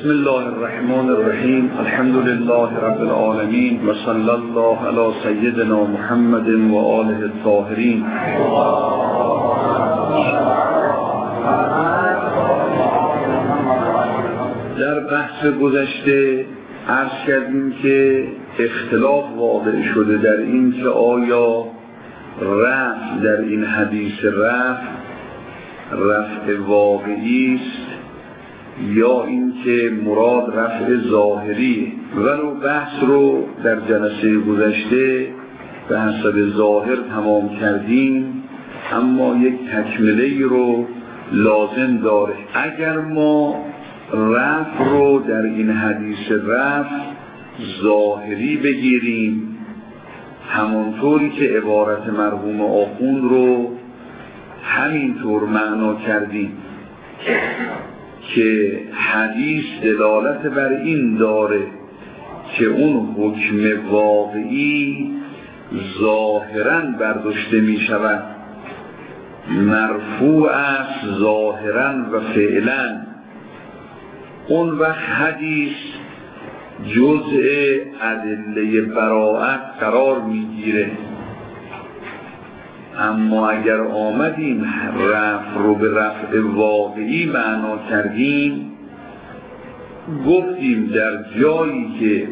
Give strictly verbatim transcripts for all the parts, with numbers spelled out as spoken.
بسم الله الرحمن الرحیم. الحمد لله رب العالمین و صلی الله علی سیدنا محمد و آله الطاهرین. در بحث گذشته عرض کردیم که اختلاف واقع شده در این که آیا رفع در این حدیث رفع رفع واقعی است یا این که مراد رفع ظاهری. ولو بحث رو در جلسه گذشته به حسب ظاهر تمام کردیم، اما یک تکمله رو لازم داره. اگر ما رفع رو در این حدیث رفع ظاهری بگیریم، همانطوری که عبارت مرحوم آخوند رو همینطور معنا کردیم که حدیث دلالت بر این داره که اون حکم واقعی ظاهراً برداشته می شود، مرفوع است ظاهراً و فعلاً، اون وقت حدیث جزء ادله براءت قرار می گیره. اما اگر آمدیم رفع رو به رفع واقعی معنا کردیم، گفتیم در جایی که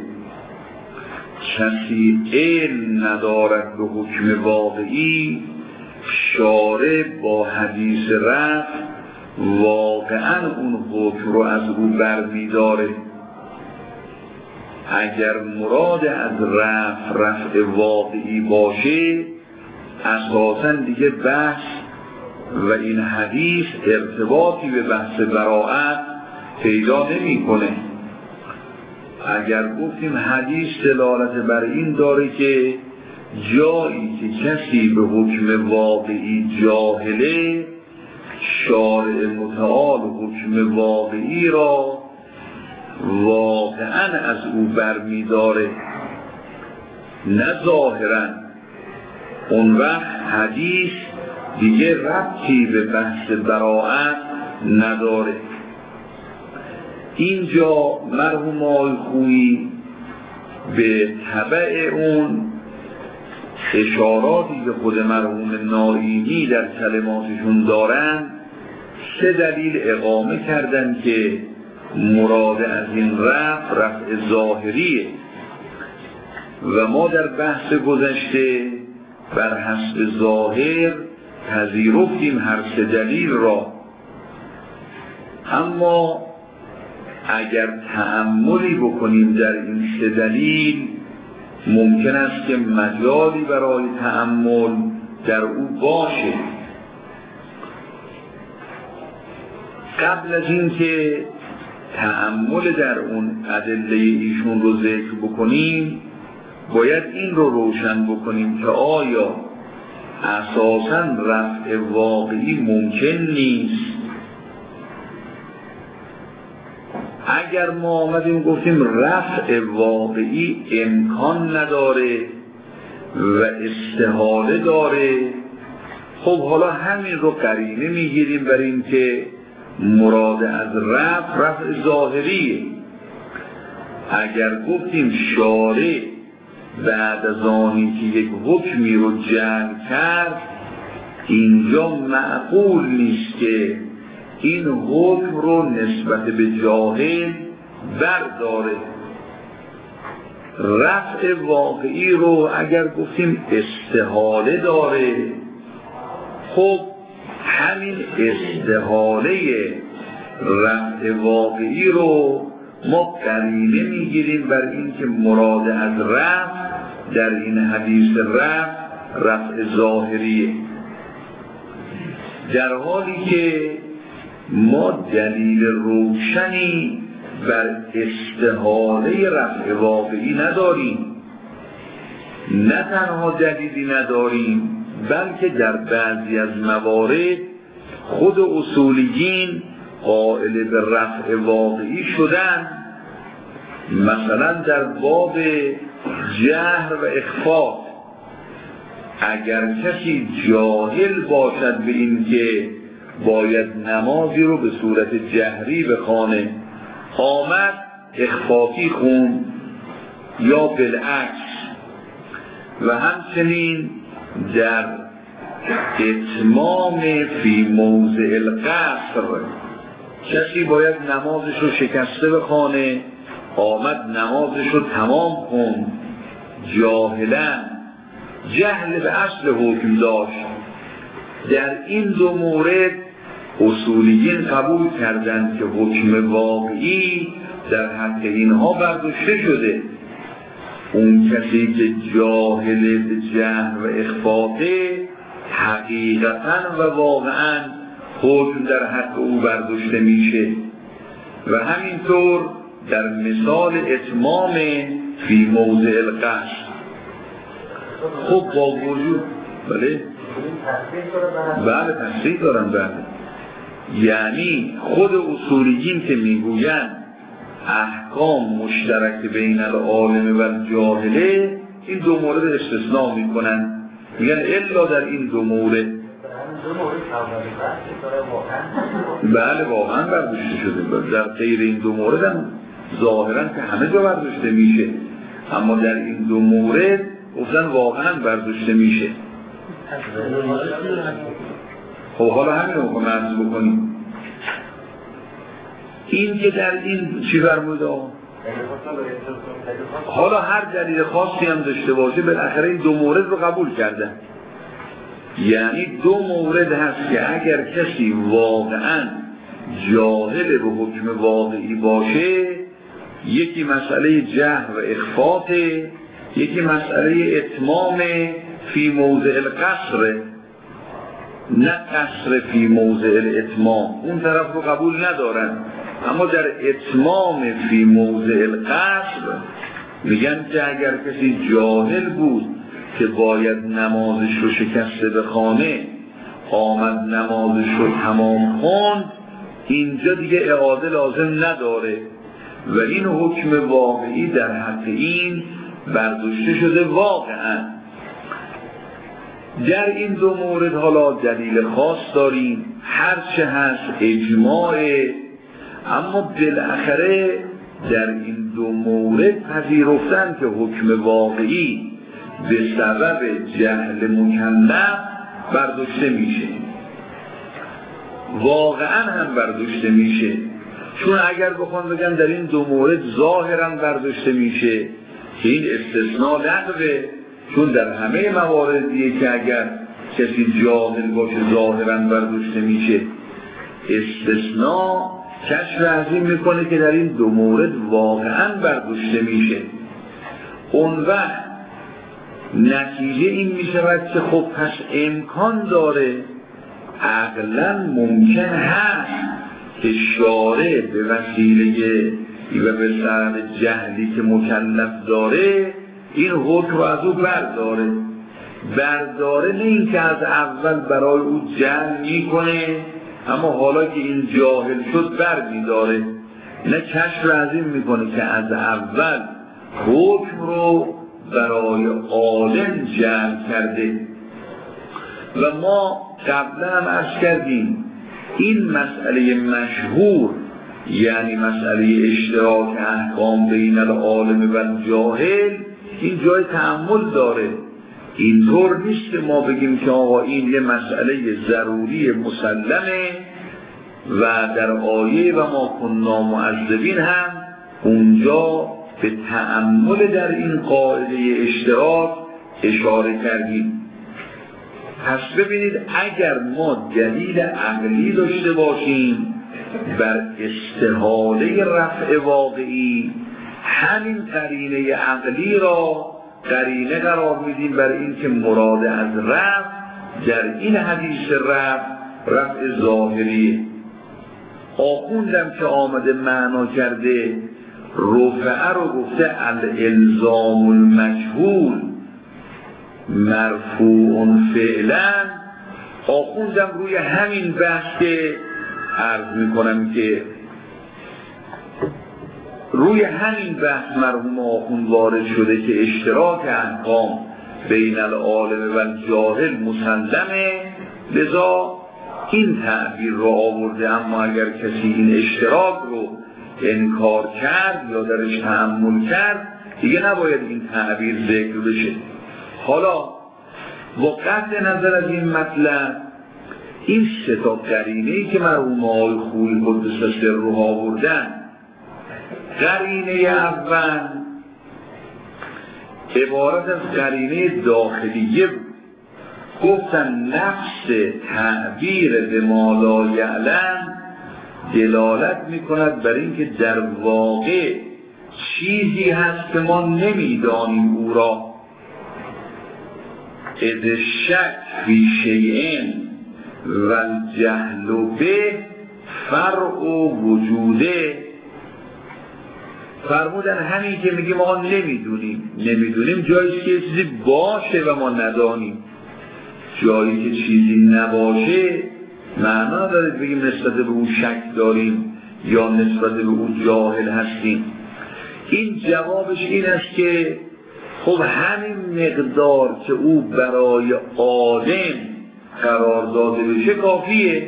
کسی علم ندارد به حکم واقعی، شارع با حدیث رفع واقعا اون حکم رو از او برمی داره. اگر مراد از رفع رفع واقعی باشه، اساساً دیگه بحث و این حدیث ارتباطی به بحث براءت پیدا نمی کنه. اگر گفتیم حدیث دلالت بر این داره که جایی که کسی به حکم واقعی جاهله، شارع متعال حکم واقعی را واقعاً از او برمی داره، نه ظاهراً. اون وقت حدیث دیگه ربطی به بحث براءت نداره. اینجا مرحوم آقای خویی به تبع اون اشاراتی که خود مرحوم نائینی در کلماتشون دارن، سه دلیل اقامه کردن که مراد از این رفع رفع ظاهریه و ما در بحث گذشته بر حسب ظاهر پذیرفتیم هر سه دلیل را. اما اگر تأملی بکنیم در این سه دلیل، ممکن است که مجالی برای تأمل در او باشه. قبل از این که تأمل در اون ادله ایشون رو ذکر بکنیم، باید این رو روشن بکنیم که آیا اساساً رفع واقعی ممکن نیست؟ اگر ما آمدیم گفتیم رفع واقعی امکان نداره و استحاله داره، خب حالا همین رو قرینه میگیریم بر این که مراد از رفع رفع ظاهریه. اگر گفتیم شارع بعد از آنی که یک حکمی رو جمع کرد، اینجا معقول نیست که این حکم رو نسبت به جاهل برداره. رفع واقعی رو اگر گفتیم استحاله داره، خب همین استحاله رفع واقعی رو ما قرینه میگیریم بر این که مراد از رفع در این حدیث رفع رفع ظاهریه، در حالی که ما دلیل روشنی بر استحاله رفع واقعی نداریم. نه تنها دلیلی نداریم، بلکه در بعضی از موارد خود اصولیین قائل به رفع واقعی شدن. مثلا در باب جهر و اخفا، اگر کسی جاهل باشد به این که باید نمازی رو به صورت جهری بخوانه آمد اخفاقی خون یا بالعکس. و همچنین در اتمام فی موضع القصر، کسی باید نمازش رو شکسته بخوانه، آمد نمازش رو تمام کن، جاهلا، جهل به اصل حکم داشت. در این دو مورد اصولیین قبول کردند که حکم واقعی در حق اینها برداشته شده. اون کسی که جاهل به جهل و اخفاقه، حقیقتا و واقعا حکم در حق او برداشته میشه. و همینطور در مثال اتمام فی موضع القصر. خب با وجود بله بله تصریح دارن بله، یعنی خود اصولیین که میگویند احکام مشترک بین العالم و الجاهله، این دو مورد استثناء میکنن، میگن الا در این دو مورد. بله واقعا برداشته شده. در غیر این دو مورد هم ظاهرا که همه جا برداشته میشه، اما در این دو مورد گفتن واقعا برداشته میشه. خب حالا همین رو میخوام عرض بکنیم. این که در این چی فرموده؟ حالا هر دلیل خاصی هم داشته باشه، بالاخره این دو مورد رو قبول کردن. یعنی دو مورد هست که اگر کسی واقعا جاهل به حکم واقعی باشه، یکی مسئله جهل و اخفاته، یکی مسئله اتمام فی موضع القصر، نه قصر فی موضع الاتمام، اون طرف رو قبول ندارن. اما در اتمام فی موضع القصر میگن که اگر کسی جاهل بود که باید نمازش رو شکسته بخوانه، آمد نمازش رو تمام خوند، اینجا دیگه اعاده لازم نداره و این حکم واقعی در حق این برداشته شده واقعا. در این دو مورد حالا دلیل خاص داریم، هرچه هست اجماعه، اما بالاخره در این دو مورد پذیرفتن که حکم واقعی به سبب جهل مکلف برداشته میشه، واقعا هم برداشته میشه. چون اگر بخوان بگن در این دو مورد ظاهرا برداشته میشه، که این استثناء لغوه، چون در همه مواردیه که اگر کسی جاهل باشه ظاهرا برداشته میشه. استثناء کشف عظیم میکنه که در این دو مورد واقعا برداشته میشه. اون وقت نتیجه این میشود که خب پس امکان داره، عقلا ممکن هست که شارع به وسیله و به سبب جهلی که مکلف داره این حکم رو از او برداره. برداره نه این که از اول برای او جهل میکنه، اما حالا که این جاهل شد بر میداره، نه کشف عظیم میکنه که از اول حکم رو برای عالم جعل کرده. و ما قبلا هم عرض کردیم این مسئله مشهور، یعنی مسئله اشتراک احکام بین العالم و الجاهل، این جای تأمل داره. اینطور نیست که ما بگیم که آقا این یه مسئله ضروری مسلمه و در آیه و ما کنا معذبین هم اونجا به تأمل در این قاعده اشتراک اشاره کردیم. پس ببینید اگر ما دلیل عقلی داشته باشیم بر استحاله رفع واقعی، همین قرینه عقلی را قرینه قرار میدیم بر این که مراد از رفع در این حدیث رفع رفع ظاهری. آخوندم که آمده معنا کرده رفعه رو گفته الالزام المجهول مرفوع فعلا. آخوندم روی همین بحث که عرض میکنم که روی همین بحث مرحوم آخوند وارد شده که اشتراک احکام بین العالم و الجاهل مسلمه، لذا این تعبیر رو آورده. اما اگر کسی این اشتراک رو انکار کرد یا درش تأمل کرد دیگه نباید این تعبیر ذکر بشه. حالا با قطع نظر از این مطلب این سه تا قرینه‌ای که مرحوم آقای خویی قدس سره آوردن، قرینه اول عبارت از قرینه داخلیه بود. گفتن نفس تعبیر به ما لا یعلم دلالت میکند بر اینکه در واقع چیزی هست که ما نمیدانیم او را. اذ شک فی شیئن و الجهل به فرع وجوده. فرمودن همین که میگیم ما نمیدونیم، نمیدونیم جایی که چیزی باشه و ما ندانیم. جایی که چیزی نباشه معنا داره بگیم نسبت به او شک داریم یا نسبت به او جاهل هستیم. این جوابش این است که خب همین مقدار که او برای عالم قرار داده بشه کافیه.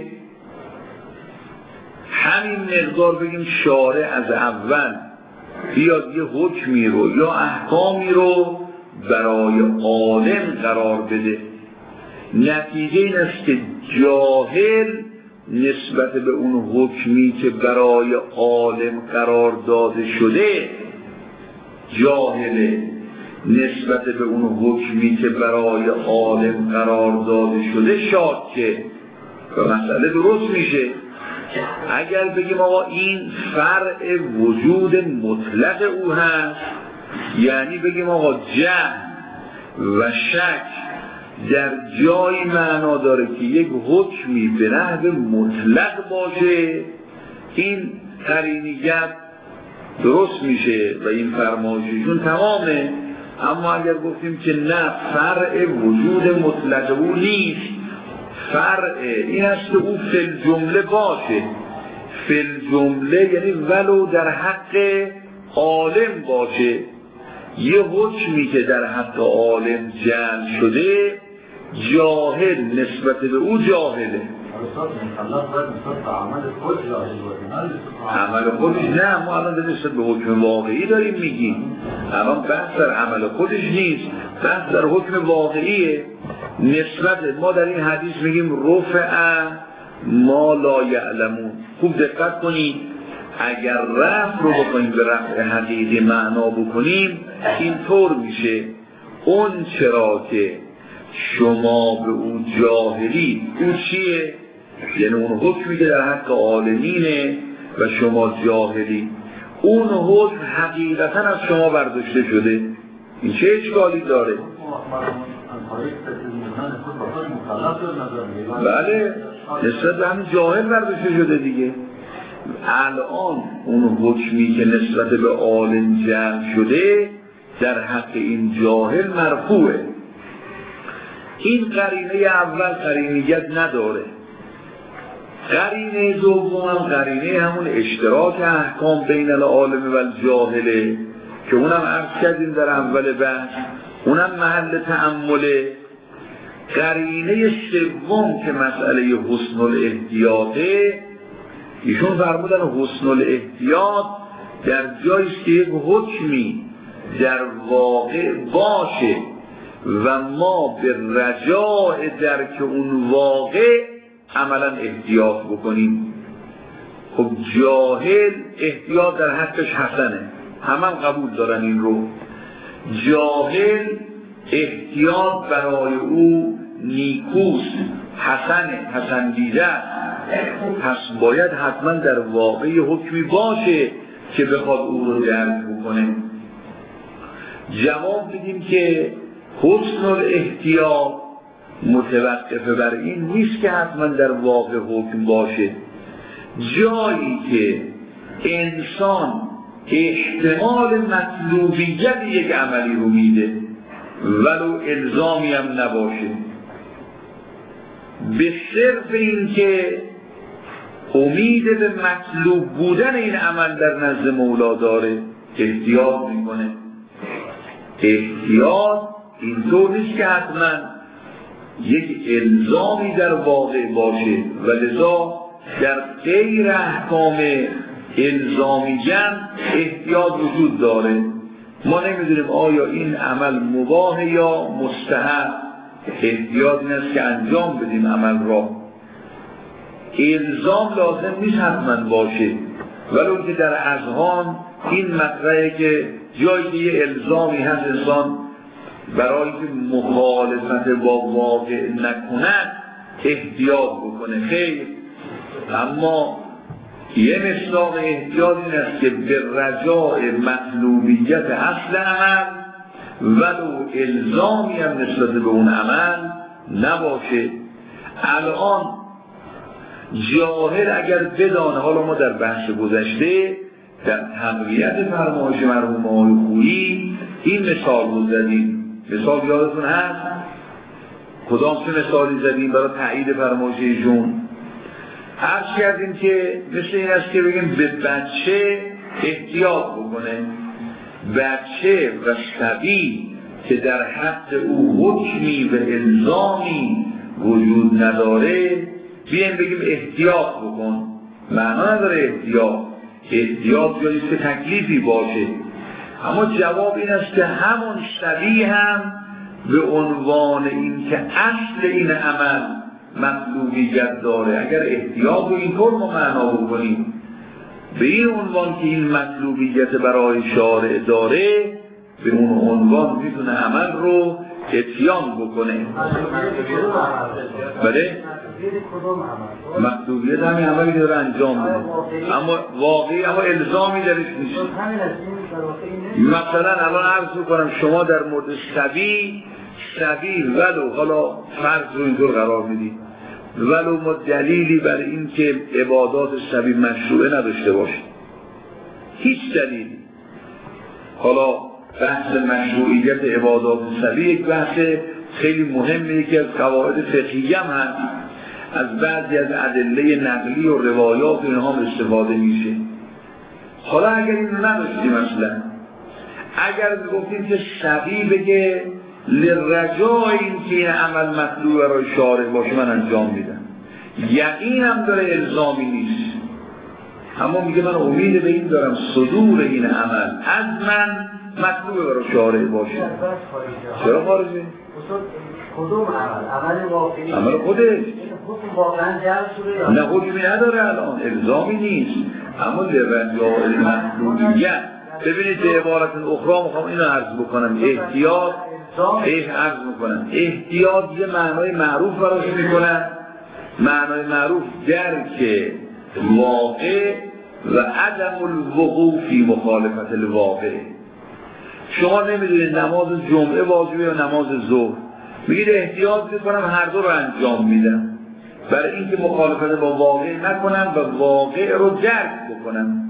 همین مقدار بگیم شارع از اول بیاد یه حکمی رو یا احکامی رو برای عالم قرار بده. نتیجه این است که جاهل نسبت به اون حکمی که برای عالم قرار داده شده، جاهل نسبت به اون حکمی که برای عالم قرار داده شده شاکه و مسئله درست میشه. اگر بگیم آقا این فرع وجود مطلق او هست، یعنی بگیم آقا جهل و شک در جایی معنا داره که یک حکمی به نحو مطلق باشه، این قرینیت درست میشه و این فرمایششون تمامه. اما اگر گفتیم که نه فرع وجود مطلق او نیست، فرع این است که او فی الجمله باشه. فی الجمله یعنی ولو در حق عالم باشه. یه حکمی که در حق عالم جمع شده جاهل نسبت به او جاهله. عمل خودش نه، ما الان نسبت به حکم واقعی داریم میگیم. الان بحث در عمل خودش نیست، بحث در حکم واقعیه. نسبت ما در این حدیث میگیم رفع ما لا یعلمون. خوب دقت کنید، اگر رفع رو بکنیم به رفع حقیقی معنا بکنیم اینطور میشه اون چرا که شما به او جاهلی، او چیه؟ یعنی اون حکمی که در حق عالمینه و شما جاهلی، اون حکم حقیقتا از شما برداشته شده. این چه اشکالی داره؟ بله، نسبت به همین جاهل برداشته شده دیگه. الان اون حکمی که نسبت به عالم جمع شده در حق این جاهل مرفوعه. این قرینه اول قرینیت نداره. قرینه دوم هم قرینه همون اشتراک احکام بین العالم و الجاهله که اونم عرض کردیم در اول بحث، اونم محل تأمله. قرینه سوم که مسئله حسن الاحتیاطه، ایشون فرمودن حسن الاحتیاط در جاییست که یک حکمی در واقع باشه و ما به رجاء درک اون واقع عملا احتیاط بکنیم. خب جاهل احتیاط در حقش حسنه، همه هم قبول دارن این رو. جاهل احتیاط برای او نیکوست، حسنه، حسن دیده. پس باید حتما در واقع حکمی باشه که بخواد او رو درک بکنه. جواب میدیم که حسن الاحتیاط متوقف بر این نیست که حتما در واقع حکم باشه. جایی که انسان احتمال مطلوبیت یک عملی رو میده ولو الزامی هم نباشه، به صرف این که امید به مطلوب بودن این عمل در نزد مولا داره احتیاط میکنه. احتیاط اینطور نیست که حتما یک الزامی در واقع باشه و لذا در غیر احکام الزامی‌اً احتیاط وجود داره. ما نمیدونیم آیا این عمل مباح یا مستحب. احتیاط این است که انجام بدیم عمل را. الزام لازم نیست حتما باشه، ولو که در اذهان این مطرحه که جایی که یه الزامی هست انسان برای که مخالفت با واقع نکند احتیاط بکنه، خیر. اما یه مصداق احتیاط این است که به رجاء مطلوبیت اصل عمل ولو الزامی هم نسبت به اون عمل نباشه. الان جاهل اگر بدانه، حالا ما در بحث گذشته در تقویت فرمایش مرحوم آقای خویی این مثال رو زدیم. مثال یادتون هست؟ کدام چه مثالی زدیم برای تایید فرمایش ایشون؟ عرض کردیم که مثل این است که بگیم به بچه احتیاط بکنه. بچه و صبی که در حق او حکمی و الزامی وجود نداره بیایم بگیم احتیاط بکن. معنا نداره احتیاط. احتیاط جاییست که تکلیفی باشه. اما جواب این است که همون صبی هم به عنوان این که اصل این عمل مطلوبیت داره. اگر احتیاط رو اینطور ما معنا بکنیم به این عنوان که این مطلوبیت برای شارع داره، به اون عنوان میتونه عمل رو اتیان بکنه. بله؟ مطلوبیت همین عملی داره انجام بده، اما واقعی اما الزامی درش نیست. مثلا الان عرض میکنم شما در مورد صبی صبی ولو حالا فرض رو اینطور قرار میدید ولو ما دلیلی برای این که عبادات صبی مشروعه نداشته باشه، هیچ دلیلی. حالا بحث مشروعیت عبادات صبی یک بحث خیلی مهمه، یکی از قواعد فقهی هم هست، از بعضی از ادله نقلی و روایات و اینها استفاده میشه. حالا اگر این رو نداشتیم اصلا، اگر گفتیم که صبی بگه لرجای این که این عمل مطلوب برای شارع باشه من انجام میدم، یقین هم داره الزامی نیست، اما میگه من امید به این دارم صدور این عمل از من مطلوب برای شارع باشه. چرا خارجه؟ کدوم عمل؟ عمل واقعی؟ عمل خودش حکم واقعا جلب شده؟ نه، حکمی نداره الان، الزامی نیست، اما لرجای المطلوبیت. ببینید به عبارت اخرى میخوام اینو عرض بکنم، احتیاط ایش عرض میکنم احتیاط یه معنای معروف براش میکنن. معنای معروف درک واقع و عدم الوقوع فی مخالفت الواقع. شما نمیدونید نماز جمعه واجبه یا نماز ظهر، میگید احتیاط میکنم هر دو رو انجام میدم برای اینکه مخالفت با واقع نکنم و واقع رو درک بکنم.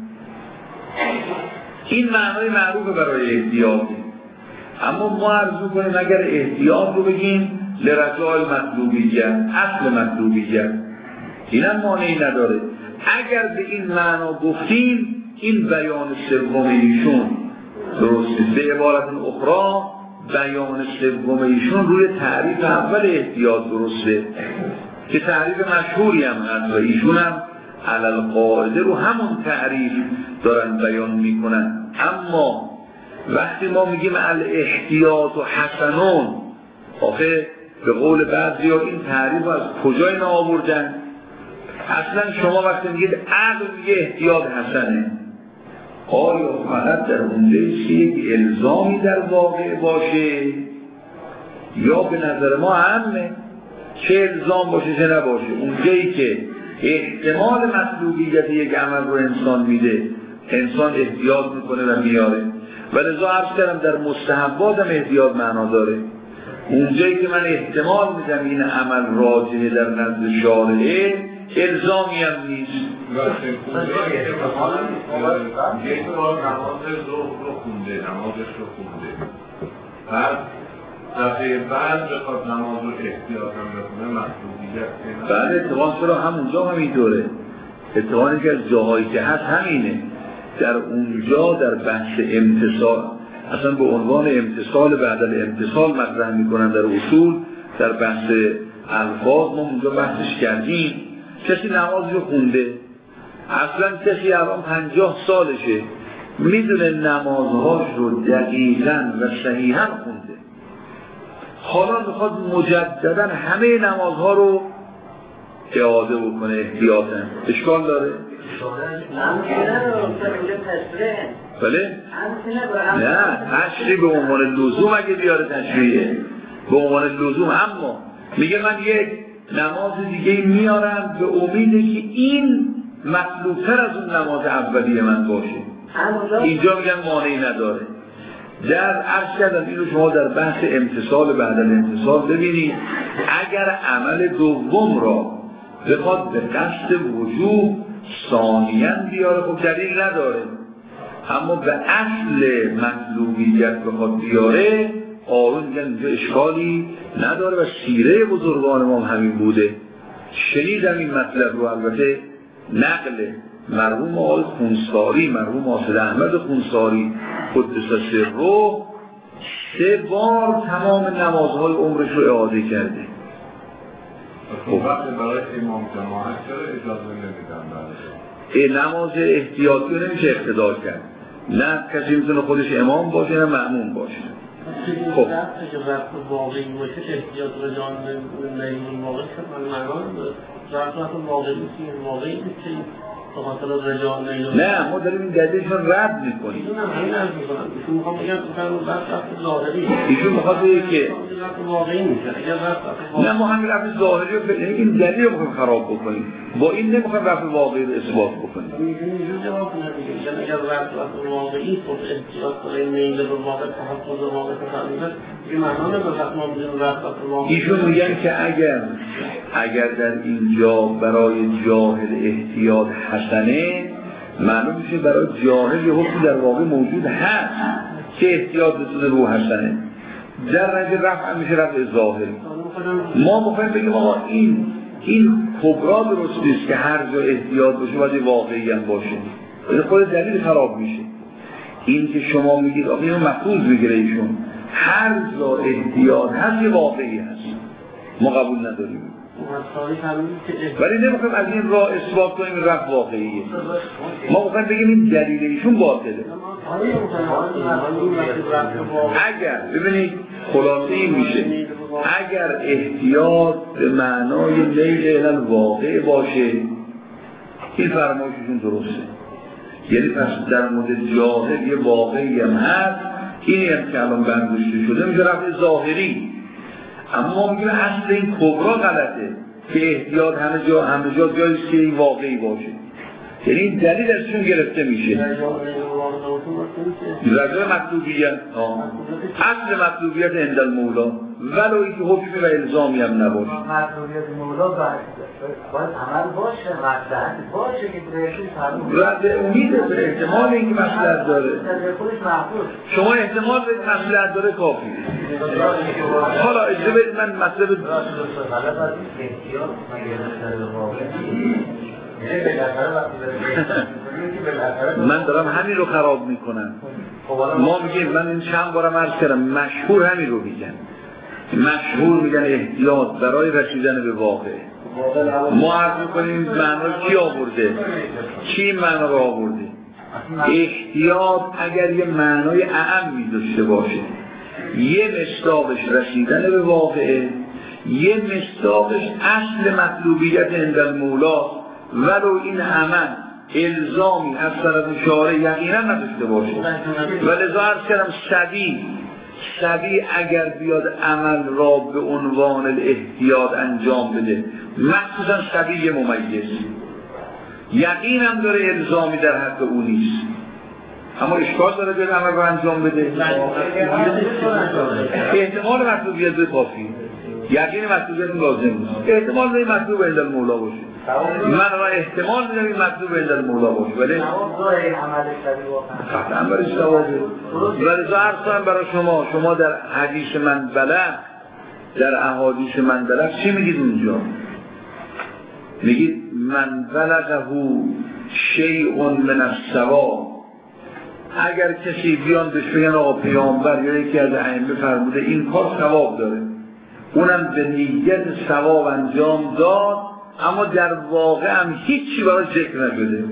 این معنای معروف برای احتیاطی. اما ما عرض کنیم اگر احتیاط رو بگیم لرجای مطلوبیت، اصل مطلوبیت، اینم مانعی نداره. اگر به این معنا گفتیم این بیان سوم ایشون درسته. به عبارت اخرى بیان سوم ایشون روی تعریف اول احتیاط درسته که تعریف مشهوری هم هست و ایشون هم علل قاعده رو همون تعریف دارن بیان میکنن. اما وقتی ما میگیم الاحتیاط و حسنون، آخه به قول بعضی ها این تعریف از کجای اینا آوردن؟ اصلا شما وقتی میگید عقل میگه احتیاط حسنه، آیا فقط در اونجاییست که یک الزامی در واقع باشه یا به نظر ما همه چه الزام باشه چه نباشه؟ اونجایی که احتمال مطلوبیت یک عمل رو انسان میده انسان احتیاط میکنه و میاره. و لذا عرض کردم در مستحبات هم احتیاط معنا داره. اونجایی که من احتمال میدم این عمل راجعه در نزد شارعه الزامی هم نیست. یک بار نماز ظهر رو خونده، نمازش رو خونده، بعد دفعه بعد بخواد نماز رو احتیاط هم بخونه مطلوبیت. بله اتفاق چرا همونجا همینطوره. اتفاقی که از جاهایی که هست همینه. در اونجا در بحث امتصال، اصلا به عنوان امتصال بعد از امتصال مطرح میکنن در اصول، در بحث الفاظ ما اونجا بحثش کردیم. کسی نماز رو خونده اصلا کسی الان پنجاه سالشه میدونه نمازهاش رو دقیقاً و صحیحاً خونده، حالا میخواد مجدداً همه نمازها رو اعاده بکنه احتیاطاً، اشکال داره؟ بله؟ نه، تشریح به عنوان لزوم اگه بیاره تشریحه به عنوان لزوم، اما میگه من یک نماز دیگه میارم به امیده که این مطلوبتر از اون نماز اولیه من باشه، اینجا میگن مانعی نداره. در عرض کردم اینو شما در بحث امتصال بعد الامتصال ببینید، اگر عمل دوم را بخواد به قصد وجوب ثانیاً بیاره خب دلیل نداره، اما به اصل مطلوبیت بخواد بیاره آرون میگن اینجا اشکالی نداره و سیره بزرگان ما همین بوده. شنیدم این مطلب رو، البته نقل مرحوم آقای خونساری، مرحوم آصد احمد خونساری قدس سره سه بار تمام نمازهای عمرش رو اعاده کرده. خب وقتی برای امام جماعت چرا اجازه نمیدن برای نماز احتیاطی رو نمیشه اقتدا کرد، نه کسی میتونه خودش امام باشه نه مأموم باشه. خب اگه رفت واقعی باشه احتیاط به جان نیمون واقعی شد من معنان رفت رفت واقعی نیست، واقعی نیست که به خاطر رجال نیمون. نه ما داریم این دلیلشون رد میکنیم. ایشون هم همین عرض میکنم، ایشون میخوام بگم که رفت رفت ظاهری، ایشون میخواد بگه که رفت واقعی میشه. اگر رفت رفت واقعی نه ما همین رفت ظاهری رو بگیم این دلیل رو میخوایم خراب بکنیم، با این نمیخوایم رفت واقعی رو اثبات بکنیم. ایشون اینجور جواب نمیگه، اگر رفت رفت واقعی خود احتیاط برای میل به واقع تحفظ واقع تفهمیده این معنی نمیشه ما میگیم رفت رفت واقعی. ایشون میگن که اگر اگر در اینجا برای جاهل احتیاط حسنه، معلوم میشه برای جاهل یه حکمی در واقع موجود هست که احتیاط بسید رو حسنه، در نجه رفع میشه رفع ظاهر. ما میخوایم بگیم آقا این این کبرا درست نیست که هر جا احتیاط باشه باید واقعی هم باشه، این خود دلیل خراب میشه. این که شما میگید آقا اینو مفروض بگیره ایشون هر جا احتیاط هست یه واقعی هست، ما قبول نداریم، ولی نمیخوایم از این راه اثبات کنیم رفع واقعیه. ما میخوایم بگیم این دلیل ایشون باطله. اگر ببینید خلاصه این میشه، اگر احتیاط به معنای میل الى واقع باشه این فرمایششون درسته، یعنی پس در مورد جاهل یه واقعی هم هست، اینی هم که الان برداشته شده میشه رفع ظاهری. اما ما میگیم اصل این کبرا غلطه که احتیاط همه جا همه جا جاییست که این واقعی باشه، یعنی این دلیل ازشون گرفته میشه. رجای مطلوبیت اصل مطلوبیت عند المولا ولو اینکه حکمی و الزامی هم نباشه. مطلوبیت مولا باید عمل باشه، مصلحت باشه که بهشون فرمون رد امید به احتمال اینکه مصلحت داره، شما احتمال به مصلحت داره کافیه. حالا اجازه بدید من مطلب من دارم همین رو خراب میکنم. ما میگیم من این چند بارم عرض کردم مشهور همین رو میگن، مشهور میگن احتیاط برای رسیدن به واقع. ما عرض میکنیم معنی کی آورده، کی این معنی رو آورده. احتیاط اگر یه معنای اعم داشته باشه، یه مصداقش رسیدن به واقع، یه مصداقش اصل مطلوبیت عند المولا ولو این عمل الزامی از طرف شارع یقینا نداشته باشه. ولذا عرض کردم سبیل سبیل اگر بیاد عمل را به عنوان الاحتیاط انجام بده، مخصوصا سبیل ممیز یقین هم داره الزامی در حق او نیست، اما اشکال داره بیاد عمل را انجام بده، احتمال مطلوبیت به کافی، یقین مطلوبیت لازم نیست، احتمال به این مطلوب عند المولا باشه. من را احتمال میدم این مطلوب عند المولا باشه، ولی قطعا برای ثوابه. ولذا عرض کنم برای شما، شما در حدیث من بلغ، در احادیث من بلغ چی میگید اونجا؟ میگید من بلغه شیء من الثواب. اگر کسی بیان بهش بگن آقا پیامبر یا یکی از ائمه فرموده این کار ثواب داره، اونم به نیت ثواب انجام داد، اما در واقع هم هیچی برای ذکر نشده.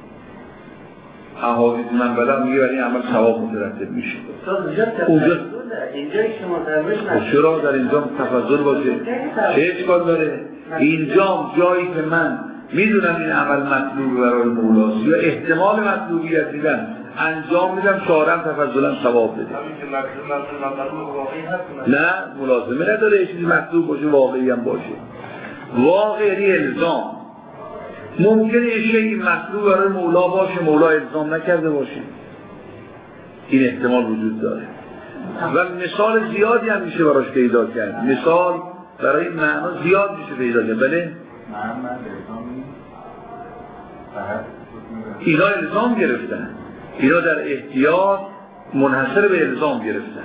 احادیث منبله میگه برای این عمل ثواب مترتب میشه. اونجا اینجا شما درمش چرا در اینجا تفضل باشه؟ چه اشکال داره؟ اینجا جایی که من میدونم این عمل مطلوب برای مولاست یا احتمال مطلوبیت دیدن انجام میدم، شارم تفضلا ثواب بده. نه ملازمه نداره یه چیزی مطلوب باشه واقعی هم باشه. واقعی الزام ممکنه یه شیء مطلوب برای مولا باشه مولا الزام نکرده باشه، این احتمال وجود داره و مثال زیادی هم میشه براش پیدا کرد. مثال برای این معنا زیاد میشه پیدا کرد. بله اینا الزام گرفتن، اینا در احتیاط منحصر به الزام گرفتن.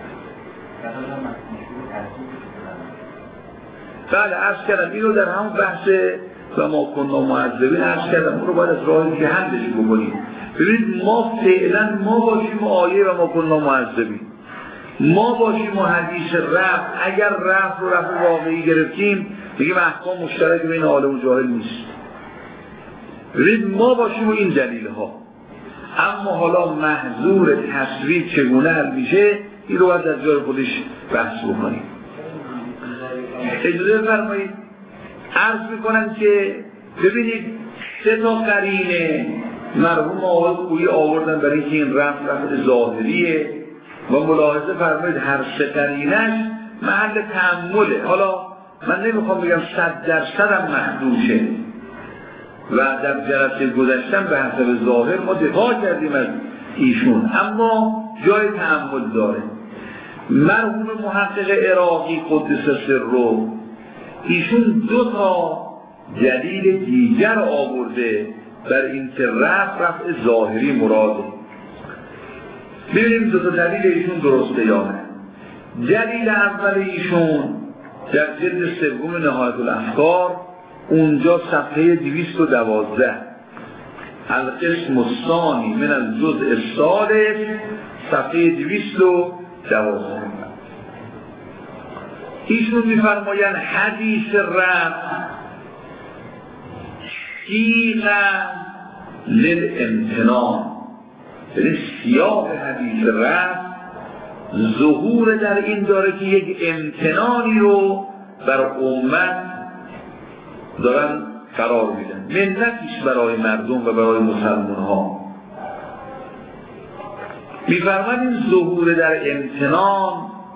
بله عرض کردم اینو در همون بحث و ما کننا معذبین عرض کردم اون رو باید از راه که حلش بکنیم. ببینید ما فعلا ما باشیم آیه و ما کننا معذبین، ما باشیم و حدیث رفع، اگر رفع رو رفع واقعی گرفتیم میگیم احکام مشترک بین عالم و جاهل نیست. ببینید ما باشیم و این دلیل ها، اما حالا محظور تصویر چگونه حل میشه این رو باید از جای خودش بحث بکنیم. اجازه فرمایید عرض میکنن که ببینید سه تا قرینه مرحوم آقای خویی آوردن برای اینکه این رفع رفع ظاهریه و ملاحظه فرمایید هر سه قرینش محل تأمله. حالا من نمیخوام بگم صد درصد هم محدوشه و در جلسه گذشتن به حسب ظاهر ما دفاع کردیم از ایشون، اما جای تأمل داره. مرحوم محقق عراقی قدس سره ایشون دو تا دلیل دیگر آورده بر این که رفع رفع ظاهری مراده. ببینیم دو تا دلیل ایشون درسته یا نه. دلیل اول ایشون در جلد سوم نهایت الافکار اونجا صفحه دویست و دوازده القسم الثانی من الجزء الثالث صفحه دویست و دوازده ایشون میفرمایند حدیث رفع سیغه للامتنان، یعنی سیاق حدیث رفع ظهور در این داره که یک امتنانی رو بر امت دارن قرار میدن، منتیش برای مردم و برای مسلمان ها. میفرماید این ظهور در امتنان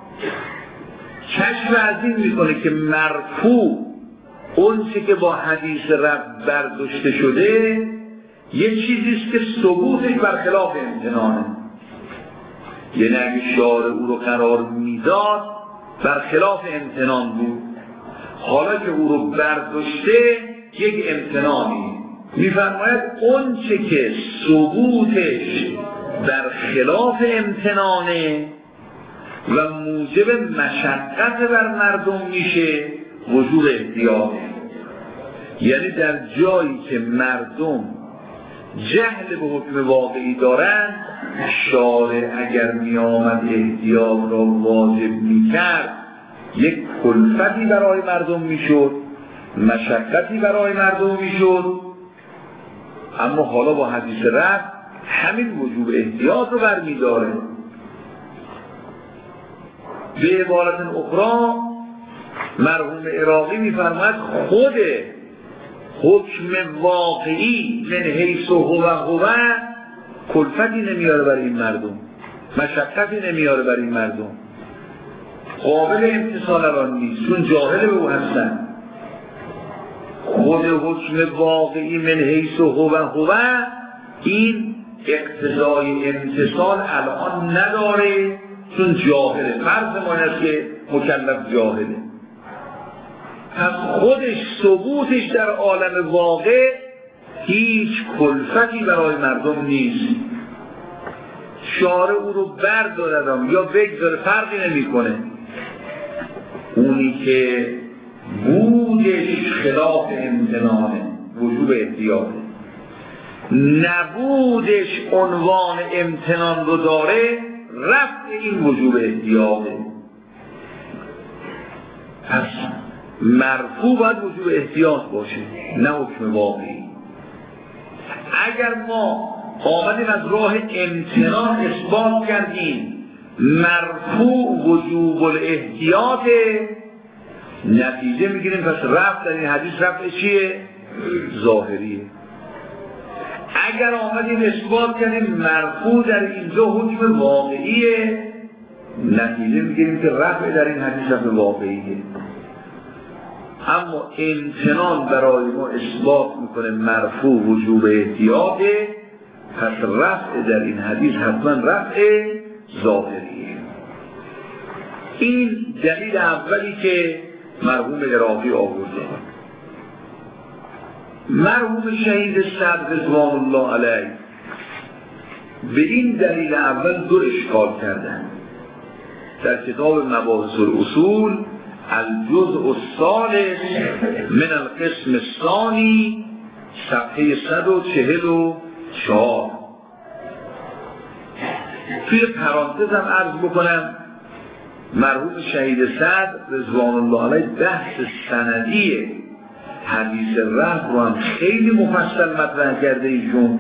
کشف از این میکنه که مرفوع اون چه که با حدیث رفع برداشته شده یه چیزیست که ثبوتش برخلاف امتنانه، یعنی اگه شارع او رو قرار میداد برخلاف امتنان بود، حالا که او رو برداشته یک امتنانی. میفرماید اون چه که ثبوتش برخلاف امتنانه و موجب مشقت بر مردم میشه وجوب احتیاط، یعنی در جایی که مردم جهل به حکم واقعی دارن شارع اگر می آمد احتیاط را واجب می کرد یک کلفتی برای مردم می شد، مشقتی برای مردم می شد، اما حالا با حدیث رفع همین وجوب احتیاط رو برمی داره. به عبارت اخرى مرحوم عراقی می فرماید خود حکم واقعی من حیث هو هو کلفتی نمیاره برای این مردم، مشقتی نمیاره برای این مردم، قابل امتصال الان نیست چون جاهل به او هستن. خود حکم واقعی من حیث هو هو این اقتضای امتصال الان نداره چون جاهله. فرض ما است که مکلف جاهله، پس خودش ثبوتش در عالم واقع هیچ کلفتی برای مردم نیست. شارع او رو بردارم یا بگذاره فرقی نمی کنه. اونی که بودش خلاف امتنانه وجوب احتیاطه، نبودش عنوان امتنان رو داره رفع این وجوب احتیاطه. پس مرفوع باید وجوب احتیاط باشه نه حکم واقعی. اگر ما آمدیم از راه امتنان اثبات کردیم مرفوع وجوب الاحتیاط، نتیجه میگیریم پس رفع در این حدیث رفع چیه؟ ظاهریه. اگر آمدیم اثبات کردیم مرفوع در اینجا حکم واقعیه، نتیجه میگیریم که رفع در این حدیث رفع واقعیه. اما امتنان برای ما اثبات میکنه مرفوع وجوب احتیاطه، پس رفع در این حدیث حتما رفع ظاهریه. این دلیل اولی که مرحوم عراقی آورده. مرحوم شهید صدر رضوان الله علیه به این دلیل اول دو اشکال کردن. در کتاب مباحث الاصول الجزء الثالث من القسم الثانی صفحه صد و چهل و چهار توی پرانتز هم عرض بکنم مرحوم شهید صدر رضوان الله علیه بحث سندی حدیث رفع رو هم خیلی مفصل مطرح کرده ایشون.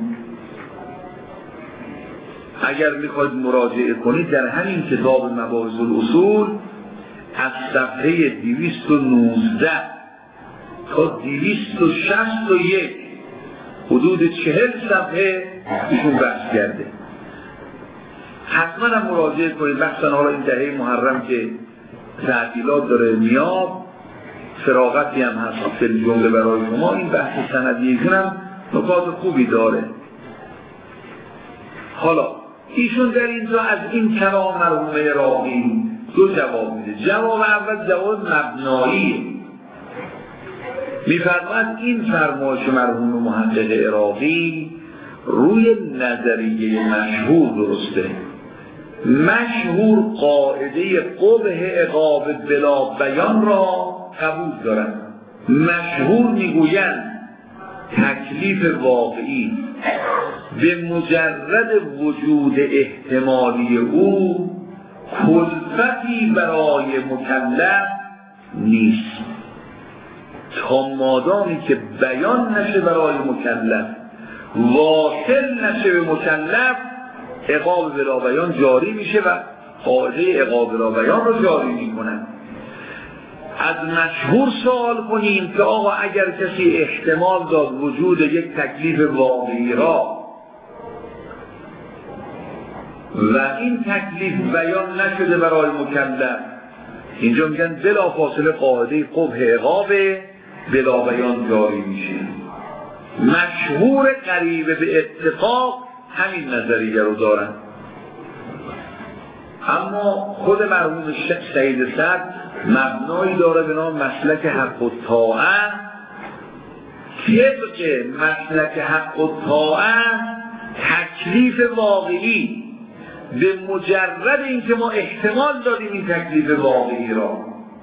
اگر میخواید مراجعه کنید در همین کتاب مباحث الاصول از صفحه دویست و نوزده تا دویست و شصت و یک حدود چهل صفحه ایشون بحث کرده. حتما هم مراجعه کنید. بخصا حالا این دهه محرم که تعطیلات داره میاد، فراغتی هم هست خیلی جمله برای شما، این بحث سندی ایشون هم نکات خوبی داره. حالا ایشون در اینجا از این کلام مرحوم عراقی دو جواب میده. جواب اول جواب مبنایی، میفرماید این فرمایش مرحوم محقق عراقی روی نظریه مشهور درسته. مشهور قاعده قبح عقاب بلا بیان را قبول دارند. مشهور میگویند تکلیف واقعی به مجرد وجود احتمالی او کلفتی برای مکلف نیست تا مادامی که بیان نشه برای مکلف، واصل نشه به مکلف، عقاب بلا بیان جاری میشه و قاعده عقاب بلا بیان رو جاری میکنن. از مشهور سوال کنیم که آقا اگر کسی احتمال داد وجود یک تکلیف واقعی را و این تکلیف بیان نشده برای مکلف، اینجا میگن بلا فاصله قاعده قبح عقاب بلا بیان جاری میشه. مشهور قریب به اتفاق همین نظریه رو دارن. اما خود مرحوم سید صدر مبنایی داره به نام مسلک حق الطاعه. طبق مسلک حق الطاعه تکلیف واقعی به مجرد اینکه ما احتمال دادیم این تکلیف واقعی را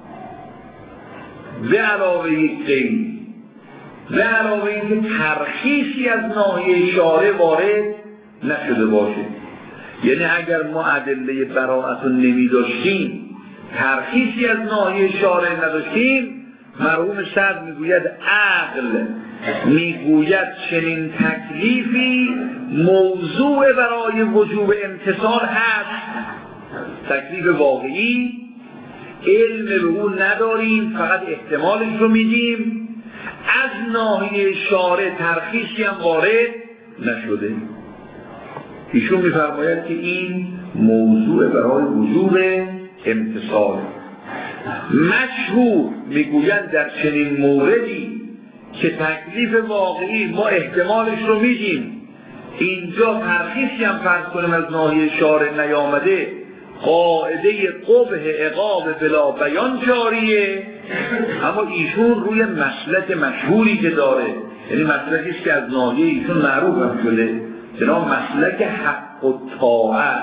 به علاوه یک قید، به علاوه اینکه ترخیصی از ناحیه شارع وارد نشده باشه، یعنی اگر ما ادله براءت رو نمی داشتیم، ترخیصی از ناحیه شارع نداشتیم، مرحوم صدر میگوید عقل میگوید چنین تکلیفی موضوع برای وجوب امتثال هست. تکلیف واقعی علم به او نداریم، فقط احتمالش رو میدیم، از ناحیه شارع ترخیصی هم وارد نشده. ایشون میفرماید که این موضوع برای وجوب امتثال. مشهور میگویند در چنین موردی که تکلیف واقعی ما احتمالش رو میدیم، اینجا ترخیصی هم فرض کنیم از ناحیه شارع نیامده، قاعده قبح عقاب بلا بیان جاریه. اما ایشون روی مسلک مشهوری که داره، یعنی مسلکیش که از ناحیه ایشون معروف هم شده، جناب مسلک حق و طاعت،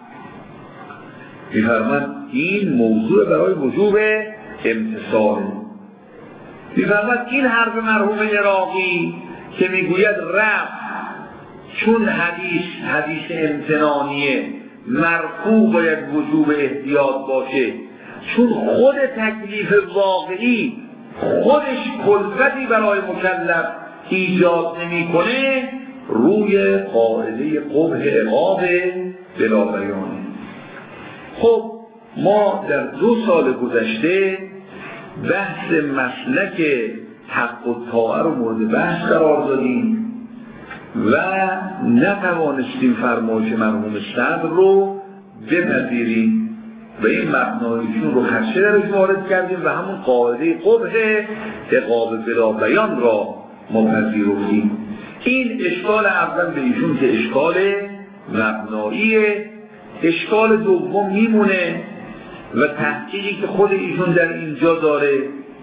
میفرماید این موضوع برای وجوب امتثال. میفرماید این حرف مرحوم عراقی که میگوید رفع چون حدیث حدیث امتنانیه مرفوع باید وجوب احتیاط باشه، چون خود تکلیف واقعی خودش کلفتی برای مکلف ایجاد نمیکنه، روی قاعده قبح عقاب بلا بیانه. خب ما در دو سال گذشته بحث مسلک حق و طاعه رو مورد بحث قرار دادیم و نتوانستیم فرمایش مرحوم صدر رو بپذیریم و این مبنایشون رو خدشه درش وارد کردیم و همون قاعده قبح عقاب بلا بیان را مپذیرفتیم. این اشکال اول به ایشون که اشکال مبناییه. اشکال دوم میمونه و تحقیقی که خود ایشون در اینجا داره،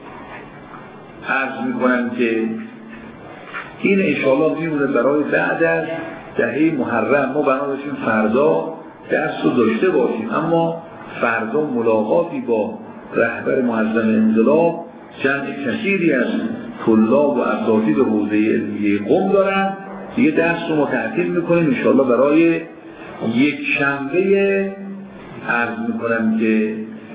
عرض میکنم که این انشاءالله میمونه برای بعد از دهه محرم. ما بنا داشتیم فردا درس رو داشته باشیم، اما فردا ملاقاتی با رهبر معظم انقلاب چند کثیری از طلاب و اساتید حوزه علمیه قم دارن، دیگه درس رو ما تعطیل میکنیم انشاءالله برای یک شنبه، عرض میکنم که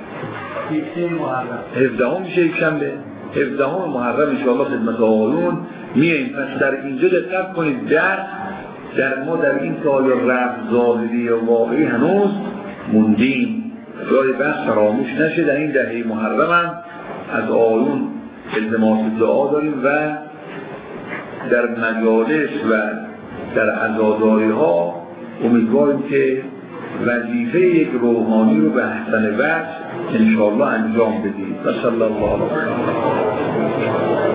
هفدهم میشه یک شنبه، هفدهم محرم انشاءالله خدمت آقایون میاییم. پس در اینجا دقت کنید، درس در ما در این سال رفت ظاهری و واقعی هنوز موندیم، رای بحث فراموش نشه. در این دهه محرم هم از آقایون التماس دعا داریم و در مجالس و در عزاداری ها امیدواریم که وظیفه یک روحانی رو به احسن وجه انشاءالله انجام بدیم. و صلی الله علیه و سلم.